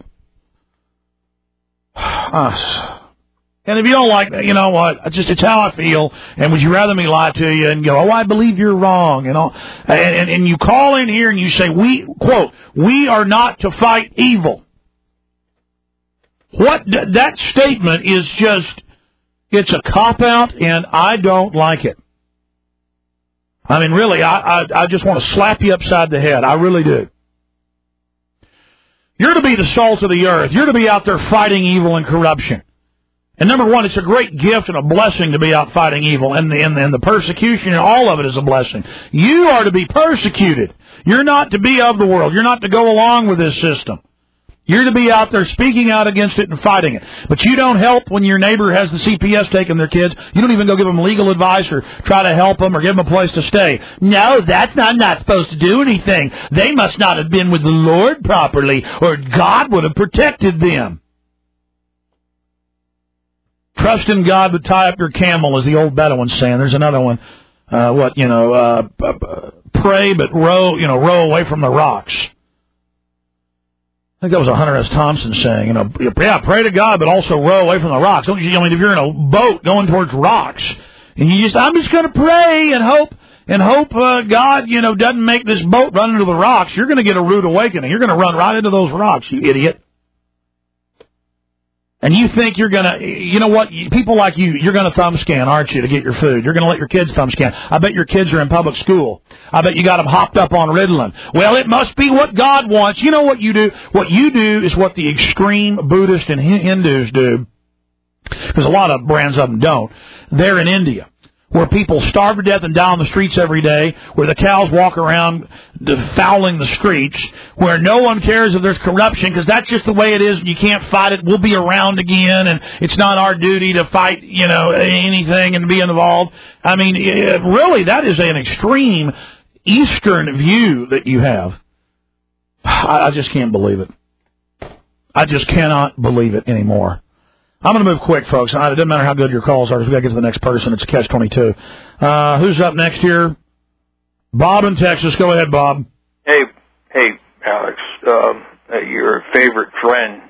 And if you don't like that, you know what? It's how I feel. And would you rather me lie to you and go, oh, I believe you're wrong, and all? And you call in here and you say, we are not to fight evil. That statement is just, it's a cop-out, and I don't like it. I mean, really, I just want to slap you upside the head. I really do. You're to be the salt of the earth. You're to be out there fighting evil and corruption. And number one, it's a great gift and a blessing to be out fighting evil, and the persecution and all of it is a blessing. You are to be persecuted. You're not to be of the world. You're not to go along with this system. You're to be out there speaking out against it and fighting it. But you don't help when your neighbor has the CPS taking their kids. You don't even go give them legal advice or try to help them or give them a place to stay. No, I'm not supposed to do anything. They must not have been with the Lord properly, or God would have protected them. Trust in God, but tie up your camel, as the old Bedouins saying. There's another one. Pray, but row away from the rocks. I think that was a Hunter S. Thompson saying, pray to God, but also row away from the rocks. Don't you? I mean, if you're in a boat going towards rocks, and I'm just going to pray and hope God, doesn't make this boat run into the rocks, you're going to get a rude awakening. You're going to run right into those rocks, you idiot. And you think you're going to, people like you're going to thumb scan, aren't you, to get your food? You're going to let your kids thumb scan. I bet your kids are in public school. I bet you got them hopped up on Ritalin. Well, it must be what God wants. You know what you do? What you do is what the extreme Buddhists and Hindus do. because a lot of brands of them don't. They're in India, where people starve to death and die on the streets every day, where the cows walk around fouling the streets, where no one cares if there's corruption, because that's just the way it is, and you can't fight it. We'll be around again, and it's not our duty to fight, anything and be involved. I mean, really, that is an extreme Eastern view that you have. I just can't believe it. I just cannot believe it anymore. I'm going to move quick, folks. It doesn't matter how good your calls are. We've got to get to the next person. It's Catch-22. Who's up next here? Bob in Texas. Go ahead, Bob. Hey, Alex. Your favorite friend.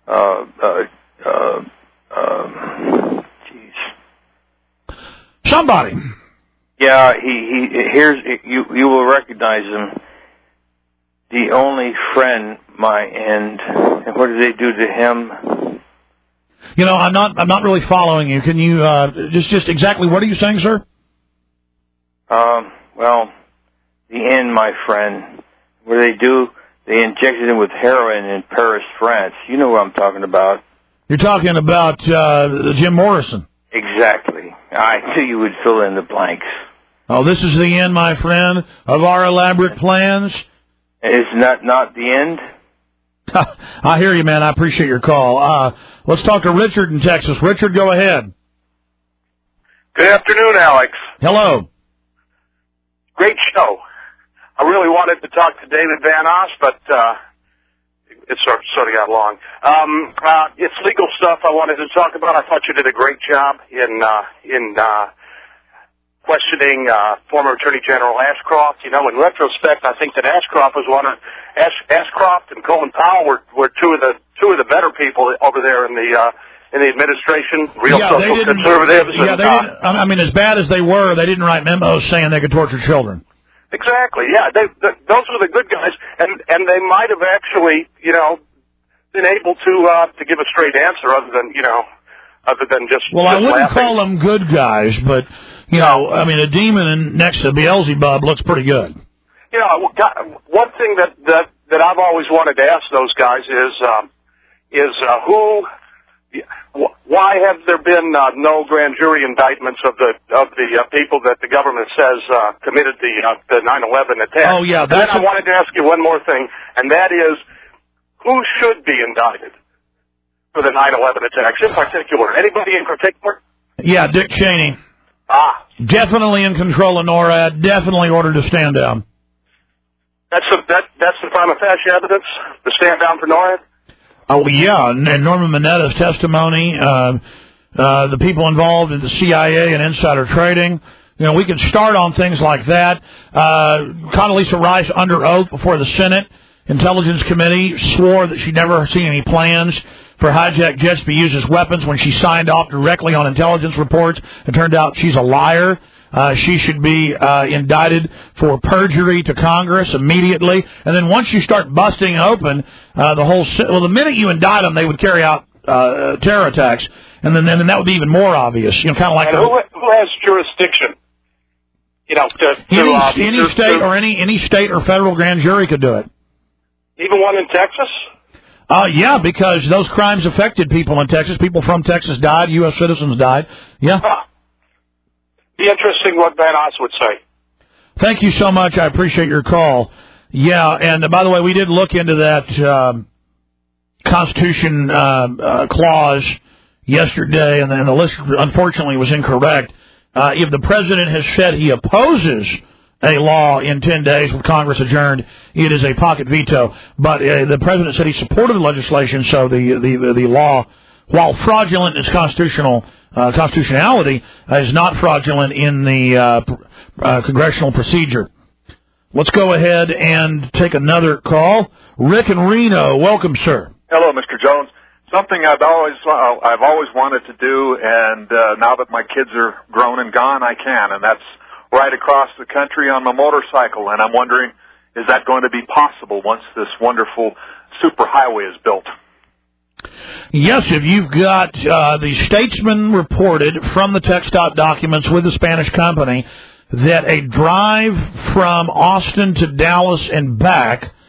Somebody. Yeah, you will recognize him. The only friend, and what did they do to him? I'm not really following you. Can you just exactly what are you saying, sir? Well, the end, my friend. What they do? They injected him with heroin in Paris, France. You know what I'm talking about. You're talking about Jim Morrison. Exactly. I knew you would fill in the blanks. Oh, this is the end, my friend, of our elaborate plans. Is not the end? I hear you, man. I appreciate your call. Let's talk to Richard in Texas. Richard, go ahead. Good afternoon, Alex. Hello. Great show. I really wanted to talk to David Van Oss, but it sort of got long. It's legal stuff I wanted to talk about. I thought you did a great job in questioning former Attorney General Ashcroft. In retrospect, I think that Ashcroft was Ashcroft and Colin Powell were two of the better people over there in the administration, social conservatives. Yeah, they didn't. I mean, as bad as they were, they didn't write memos saying they could torture children. Exactly. Yeah, those were the good guys, and they might have actually, been able to give a straight answer other than just. Well, I wouldn't laughing. call them good guys, but a demon next to Beelzebub looks pretty good. One thing that I've always wanted to ask those guys is why have there been no grand jury indictments of the people that the government says committed the 9/11 attack? Oh yeah, then I wanted to ask you one more thing, and that is who should be indicted for the 9/11 attacks in particular? Anybody in particular? Yeah, Dick Cheney. Definitely in control of NORAD. Definitely ordered to stand down. That's the prima facie evidence to stand down for NORAD. Oh yeah, and Norman Mineta's testimony, the people involved in the CIA and insider trading. We can start on things like that. Condoleezza Rice, under oath before the Senate Intelligence Committee, swore that she'd never seen any plans for hijacked jets to be used as weapons when she signed off directly on intelligence reports. It turned out she's a liar. She should be indicted for perjury to Congress immediately. And then once you start busting open the minute you indict them, they would carry out terror attacks, and then that would be even more obvious. Kind of like who has jurisdiction? Any state or any state or federal grand jury could do it. Even one in Texas? Yeah, because those crimes affected people in Texas. People from Texas died. U.S. citizens died. Yeah. Be interesting what Van Oss would say. Thank you so much. I appreciate your call. Yeah, and by the way, we did look into that Constitution clause yesterday, and the list, unfortunately, was incorrect. If the president has said he opposes a law in 10 days with Congress adjourned, it is a pocket veto. But the president said he supported the legislation, so the law, while fraudulent in its constitutionality, is not fraudulent in the congressional procedure. Let's go ahead and take another call. Rick in Reno, welcome, sir. Hello, Mr. Jones. Something I've always wanted to do, and now that my kids are grown and gone, I can, and that's ride across the country on my motorcycle. And I'm wondering, is that going to be possible once this wonderful superhighway is built? Yes, if you've got the Statesman reported from the TxDOT documents with the Spanish company that a drive from Austin to Dallas and back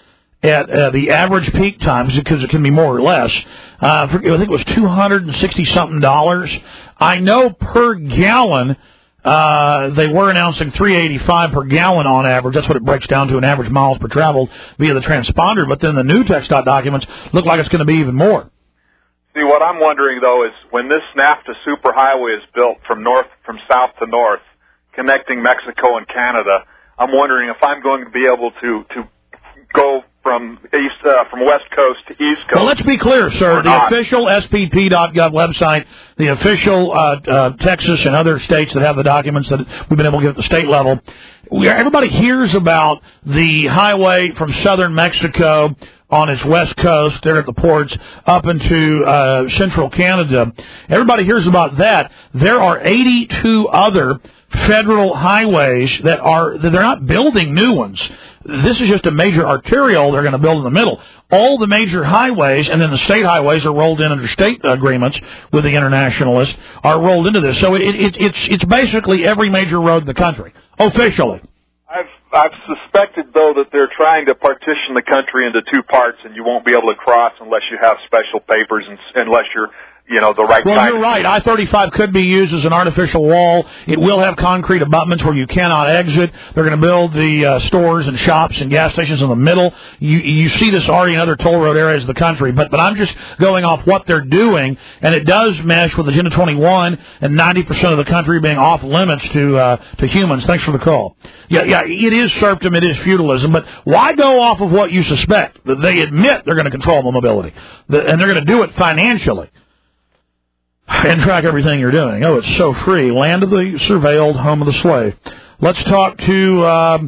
at the average peak times, because it can be more or less. I think it was $260-something. I know per gallon, they were announcing $3.85 per gallon on average. That's what it breaks down to in average miles per traveled via the transponder. But then the new TxDOT documents look like it's going to be even more. See, what I'm wondering, though, is when this NAFTA superhighway is built from south to north, connecting Mexico and Canada, I'm wondering if I'm going to be able to go from West Coast to East Coast. Well, let's be clear, sir. The official SPP.gov website, the official Texas and other states that have the documents that we've been able to get at the state level, everybody hears about the highway from southern Mexico on its west coast, there at the ports, up into central Canada. Everybody hears about that. There are 82 other federal highways that they're not building new ones. This is just a major arterial they're going to build in the middle. All the major highways and then the state highways are rolled in under state agreements with the internationalists, are rolled into this. So it's basically every major road in the country, officially. I've suspected, though, that they're trying to partition the country into two parts, and you won't be able to cross unless you have special papers and unless you're, the right kind. Well, you're right. I-35 could be used as an artificial wall. It will have concrete abutments where you cannot exit. They're going to build the stores and shops and gas stations in the middle. You see this already in other toll road areas of the country. But I'm just going off what they're doing, and it does mesh with Agenda 21 and 90% of the country being off limits to humans. Thanks for the call. Yeah, it is serfdom, it is feudalism, but why go off of what you suspect? They admit they're going to control mobility, and they're going to do it financially and track everything you're doing. Oh, it's so free. Land of the surveilled, home of the slave. Let's talk to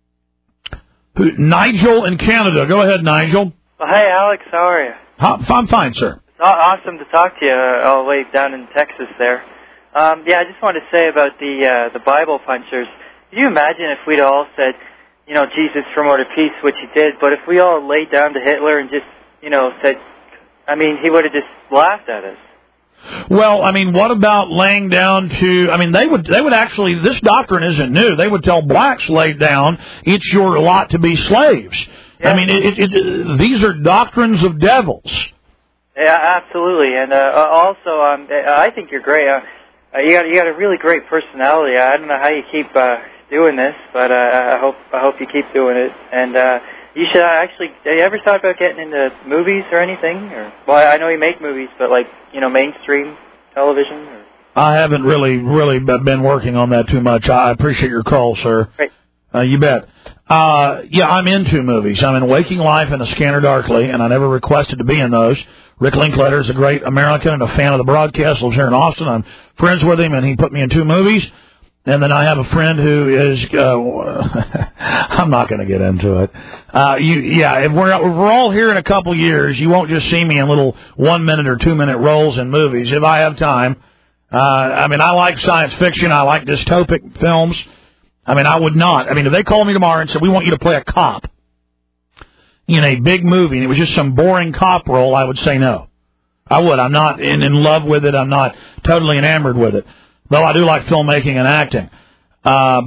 Nigel in Canada. Go ahead, Nigel. Well, hey, Alex, how are you? I'm fine, sir. It's awesome to talk to you all the way down in Texas there. I just wanted to say about the Bible punchers. Can you imagine if we'd all said, Jesus promoted peace, which he did, but if we all laid down to Hitler and just, said, he would have just laughed at us. Well, what about laying down to, they would actually, this doctrine isn't new. They would tell blacks, lay down, it's your lot to be slaves. Yeah. These are doctrines of devils. Yeah, absolutely. And also, I think you're great. You got a really great personality. I don't know how you keep doing this, but I hope you keep doing it. And you should actually. Have you ever thought about getting into movies or anything? Well, I know you make movies, but mainstream television. I haven't really been working on that too much. I appreciate your call, sir. Great. You bet. I'm into movies. I'm in Waking Life and A Scanner Darkly, and I never requested to be in those. Rick Linklater is a great American and a fan of the broadcast. Lives here in Austin. I'm friends with him, and he put me in 2 movies. And then I have a friend who is, I'm not going to get into it. If we're all here in a couple years, you won't just see me in little 1-minute or 2-minute roles in movies. If I have time, I like science fiction. I like dystopic films. I would not. If they called me tomorrow and said, we want you to play a cop in a big movie, and it was just some boring cop role, I would say no. I would. I'm not in love with it. I'm not totally enamored with it. Though I do like filmmaking and acting. I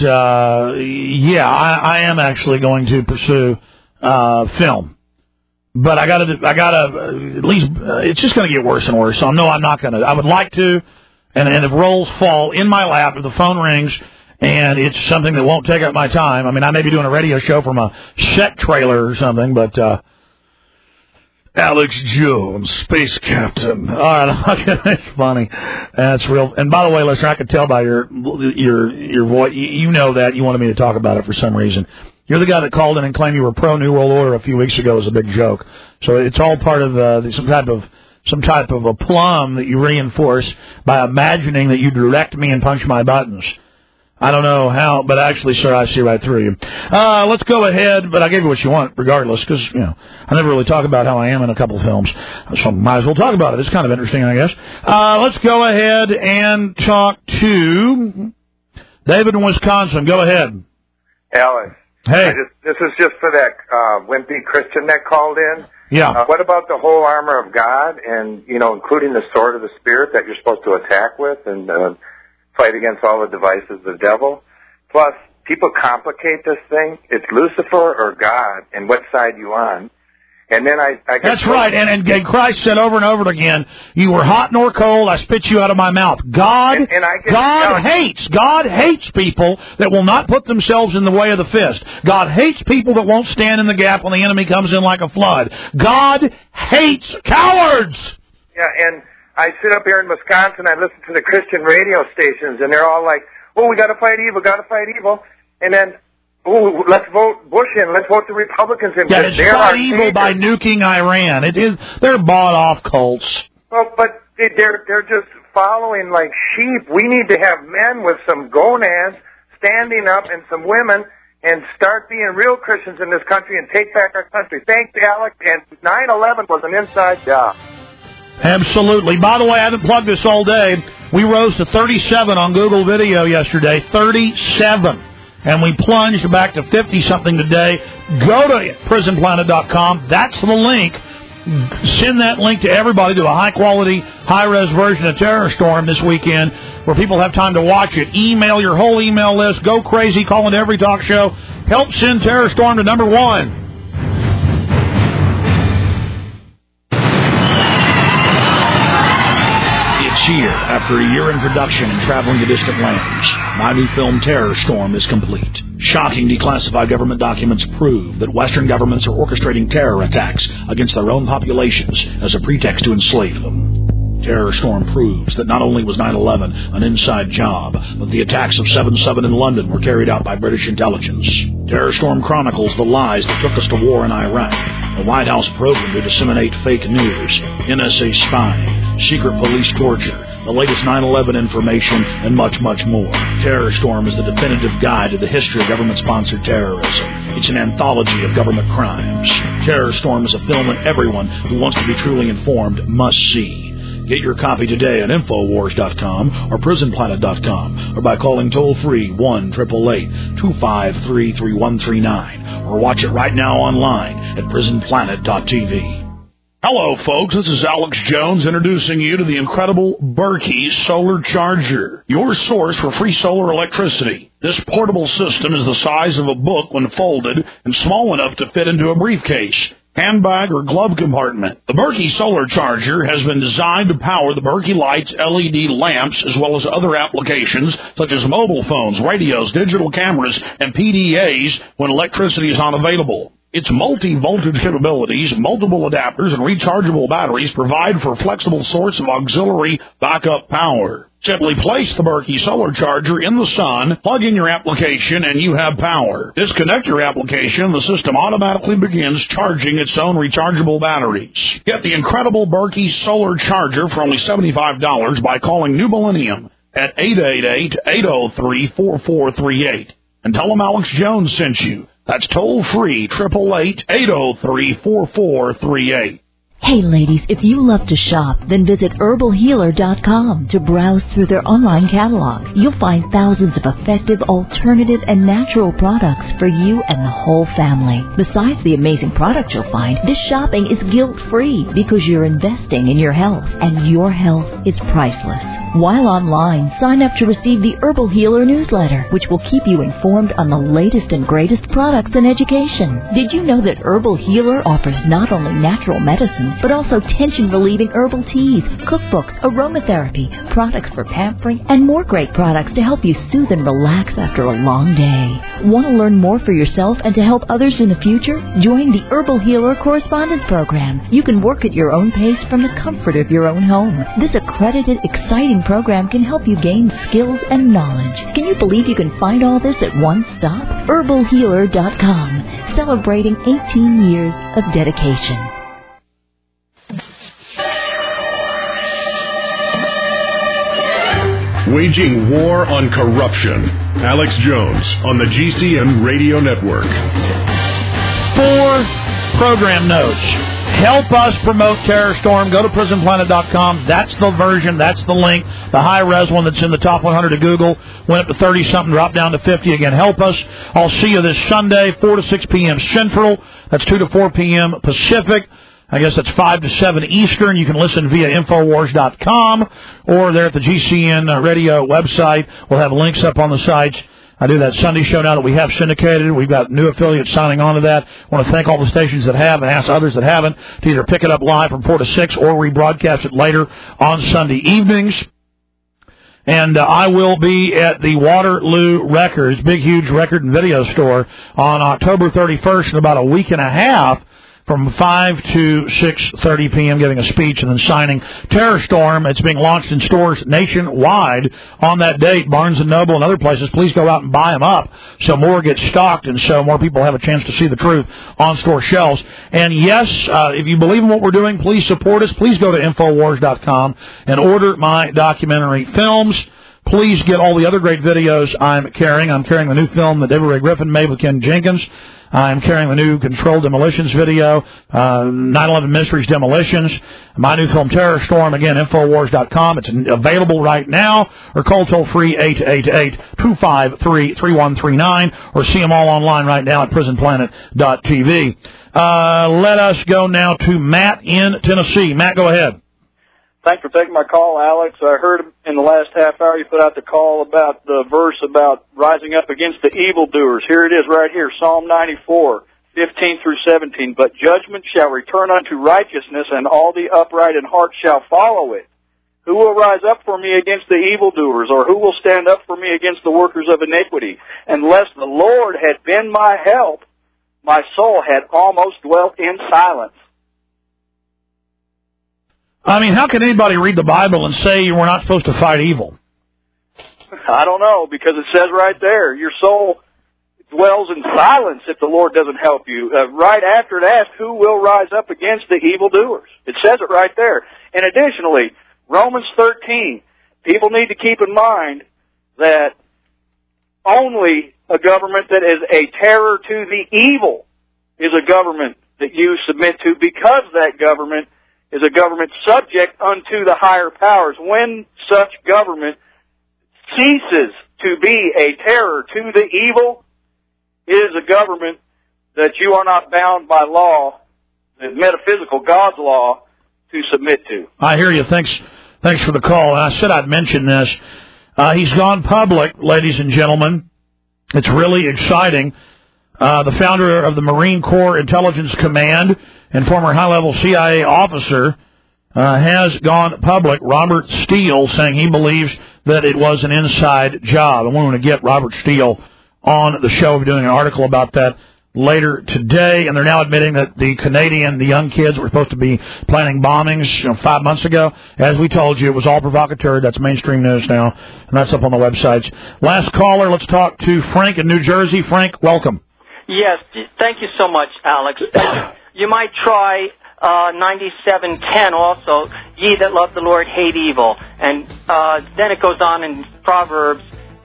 am actually going to pursue film. But I gotta at least, it's just going to get worse and worse. So no, I'm not going to. I would like to, and if roles fall in my lap, if the phone rings, and it's something that won't take up my time. I may be doing a radio show from a set trailer or something, but Alex Jones, Space Captain. All right, it's funny. That's real. And by the way, listener, I could tell by your voice, you know that you wanted me to talk about it for some reason. You're the guy that called in and claimed you were pro New World Order a few weeks ago as a big joke. So it's all part of some type of a plum that you reinforce by imagining that you direct me and punch my buttons. I don't know how, but actually, sir, I see right through you. Let's go ahead, but I gave you what you want, regardless, because, I never really talk about how I am in a couple films, so might as well talk about it. It's kind of interesting, I guess. Let's go ahead and talk to David in Wisconsin. Go ahead. Alex. Hey. This is just for that wimpy Christian that called in. Yeah. What about the whole armor of God and, including the sword of the Spirit that you're supposed to attack with and fight against all the devices of the devil? Plus, people complicate this thing. It's Lucifer or God, and what side you on. And then I That's right, and Christ said over and over again, you were hot nor cold, I spit you out of my mouth. God hates people that will not put themselves in the way of the fist. God hates people that won't stand in the gap when the enemy comes in like a flood. God hates cowards! Yeah, and I sit up here in Wisconsin, I listen to the Christian radio stations, and they're all like, oh, we gotta fight evil, and then, oh, let's vote Bush in. Let's vote the Republicans in. Yeah, it's fight evil by nuking Iran. They're bought-off cults. Well, but they're just following like sheep. We need to have men with some gonads standing up and some women and start being real Christians in this country and take back our country. Thanks, Alex. And 9/11 was an inside job. Absolutely. By the way, I haven't plugged this all day. We rose to 37 on Google Video yesterday. 37. And we plunged back to 50-something today. Go to prisonplanet.com. That's the link. Send that link to everybody to a high-quality, high-res version of Terror Storm this weekend where people have time to watch it. Email your whole email list. Go crazy. Call into every talk show. Help send Terror Storm to number 1. Here, after a year in production and traveling to distant lands, my new film Terror Storm is complete. Shocking declassified government documents prove that Western governments are orchestrating terror attacks against their own populations as a pretext to enslave them. Terror Storm proves that not only was 9/11 an inside job, but the attacks of 7/7 in London were carried out by British intelligence. Terror Storm chronicles the lies that took us to war in Iraq, the White House program to disseminate fake news, NSA spying, secret police torture, the latest 9/11 information, and much, much more. Terror Storm is the definitive guide to the history of government-sponsored terrorism. It's an anthology of government crimes. Terror Storm is a film that everyone who wants to be truly informed must see. Get your copy today at Infowars.com or PrisonPlanet.com or by calling toll-free 1-888-253-3139 or watch it right now online at PrisonPlanet.tv. Hello, folks. This is Alex Jones introducing you to the incredible Berkey Solar Charger, your source for free solar electricity. This portable system is the size of a book when folded and small enough to fit into a briefcase, handbag, or glove compartment. The Berkey Solar Charger has been designed to power the Berkey Lights LED lamps as well as other applications such as mobile phones, radios, digital cameras, and PDAs when electricity is not available. Its multi-voltage capabilities, multiple adapters, and rechargeable batteries provide for a flexible source of auxiliary backup power. Simply place the Berkey Solar Charger in the sun, plug in your application, and you have power. Disconnect your application, the system automatically begins charging its own rechargeable batteries. Get the incredible Berkey Solar Charger for only $75 by calling New Millennium at 888-803-4438. And tell them Alex Jones sent you. That's toll-free, 888-803-4438. Hey ladies, if you love to shop, then visit herbalhealer.com to browse through their online catalog. You'll find thousands of effective, alternative, and natural products for you and the whole family. Besides the amazing products you'll find, this shopping is guilt-free because you're investing in your health, and your health is priceless. While online, sign up to receive the Herbal Healer newsletter, which will keep you informed on the latest and greatest products and education. Did you know that Herbal Healer offers not only natural medicine, but also tension-relieving herbal teas, cookbooks, aromatherapy, products for pampering, and more great products to help you soothe and relax after a long day? Want to learn more for yourself and to help others in the future? Join the Herbal Healer Correspondence Program. You can work at your own pace from the comfort of your own home. This accredited, exciting program can help you gain skills and knowledge. Can you believe you can find all this at one stop? herbalhealer.com, celebrating 18 years of dedication. Waging war on corruption. Alex Jones on the GCN Radio Network. 4 program notes. Help us promote Terror Storm. Go to PrisonPlanet.com. That's the version. That's the link. The high-res one that's in the top 100 of Google went up to 30-something, dropped down to 50 again. Help us. I'll see you this Sunday, 4 to 6 p.m. Central. That's 2 to 4 p.m. Pacific. I guess that's 5 to 7 Eastern. You can listen via Infowars.com or there at the GCN radio website. We'll have links up on the sites. I do that Sunday show now that we have syndicated. We've got new affiliates signing on to that. I want to thank all the stations that have and ask others that haven't to either pick it up live from 4 to 6 or rebroadcast it later on Sunday evenings. And I will be at the Waterloo Records, big, huge record and video store, on October 31st in about a week and a half, from 5 to 6:30 p.m., giving a speech and then signing Terror Storm. It's being launched in stores nationwide on that date, Barnes & Noble and other places. Please go out and buy them up so more get stocked and so more people have a chance to see the truth on store shelves. And, yes, if you believe in what we're doing, please support us. Please go to Infowars.com and order my documentary films. Please get all the other great videos I'm carrying. I'm carrying the new film that David Ray Griffin made with Ken Jenkins. I'm carrying the new Controlled Demolitions video, 9/11 Mysteries Demolitions, my new film Terror Storm, again, Infowars.com. It's available right now, or call toll-free 888-253-3139, or see them all online right now at prisonplanet.tv. Let us go now to Matt in Tennessee. Matt, go ahead. Thanks for taking my call, Alex. I heard in the last half hour you put out the call about the verse about rising up against the evildoers. Here it is right here, Psalm 94, 15 through 17. But judgment shall return unto righteousness, and all the upright in heart shall follow it. Who will rise up for me against the evildoers, or who will stand up for me against the workers of iniquity? Unless the Lord had been my help, my soul had almost dwelt in silence. I mean, how can anybody read the Bible and say we're not supposed to fight evil? I don't know, because it says right there, your soul dwells in silence if the Lord doesn't help you. Right after it asks, who will rise up against the evildoers? It says it right there. And additionally, Romans 13, people need to keep in mind that only a government that is a terror to the evil is a government that you submit to, because that government is a government subject unto the higher powers. When such government ceases to be a terror to the evil, it is a government that you are not bound by law, the metaphysical God's law, to submit to. I hear you. Thanks for the call. And I said I'd mention this. He's gone public, ladies and gentlemen. It's really exciting. The founder of the Marine Corps Intelligence Command and former high-level CIA officer has gone public, Robert Steele, saying he believes that it was an inside job. I want to get Robert Steele on the show. We're doing an article about that later today, and they're now admitting that the young kids were supposed to be planning bombings 5 months ago. As we told you, it was all provocatory. That's mainstream news now, and that's up on the websites. Last caller, let's talk to Frank in New Jersey. Frank, welcome. Yes, thank you so much, Alex. You might try 97:10 also, ye that love the Lord hate evil. And then it goes on in Proverbs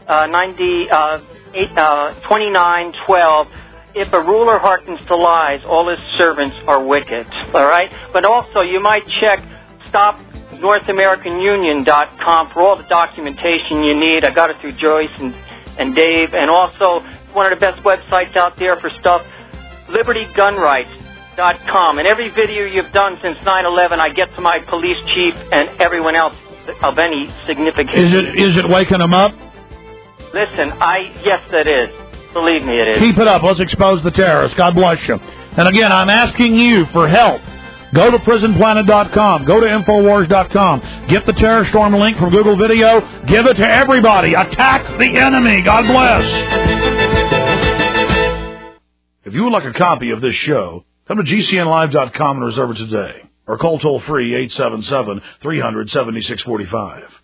29:12, if a ruler hearkens to lies, all his servants are wicked. All right? But also you might check StopNorthAmericanUnion.com for all the documentation you need. I got it through Joyce and Dave. And also one of the best websites out there for stuff, LibertyGunRights.com. And every video you've done since 9/11, I get to my police chief and everyone else of any significance. Is it waking them up? Listen, yes, it is. Believe me, it is. Keep it up. Let's expose the terrorists. God bless you. And again, I'm asking you for help. Go to PrisonPlanet.com. Go to Infowars.com. Get the Terror Storm link from Google Video. Give it to everybody. Attack the enemy. God bless. If you would like a copy of this show, come to GCNlive.com and reserve it today. Or call toll-free 877-300-7645.